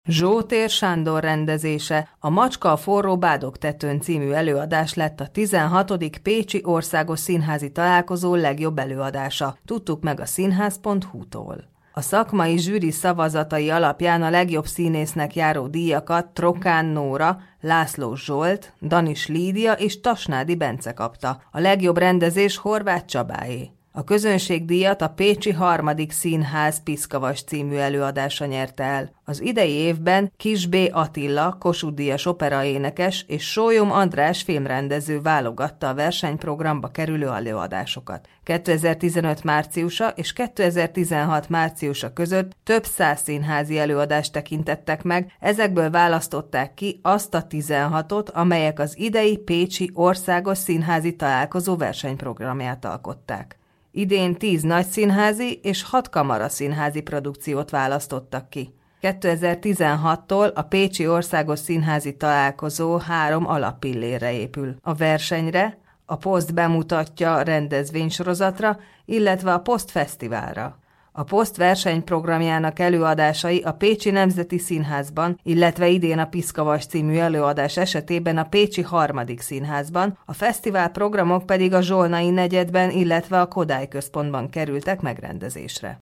Zsótér Sándor rendezése, a Macska a forró bádogtetőn című előadás lett a 16. Pécsi Országos Színházi Találkozó legjobb előadása, tudtuk meg a színház.hu-tól. A szakmai zsűri szavazatai alapján a legjobb színésznek járó díjakat Trokán Nóra, László Zsolt, Danis Lídia és Tasnádi Bence kapta, a legjobb rendezés Horváth Csabáé. A közönségdíjat a Pécsi 3. Színház Piszkavas című előadása nyerte el. Az idei évben Kis B. Attila, Kossuth-díjas operaénekes és Sólyom András filmrendező válogatta a versenyprogramba kerülő előadásokat. 2015 márciusa és 2016 márciusa között több száz színházi előadást tekintettek meg, ezekből választották ki azt a 16-ot, amelyek az idei Pécsi Országos Színházi Találkozó versenyprogramját alkották. Idén 10 nagyszínházi és 6 kamaraszínházi produkciót választottak ki. 2016-tól a Pécsi Országos Színházi Találkozó 3 alappillérre épül. A versenyre, a Poszt bemutatja rendezvénysorozatra, illetve a Poszt Fesztiválra. A Poszt versenyprogramjának előadásai a Pécsi Nemzeti Színházban, illetve idén a Piszkavas című előadás esetében a Pécsi 3. Színházban, a fesztivál programok pedig a Zsolnai negyedben, illetve a Kodály Központban kerültek megrendezésre.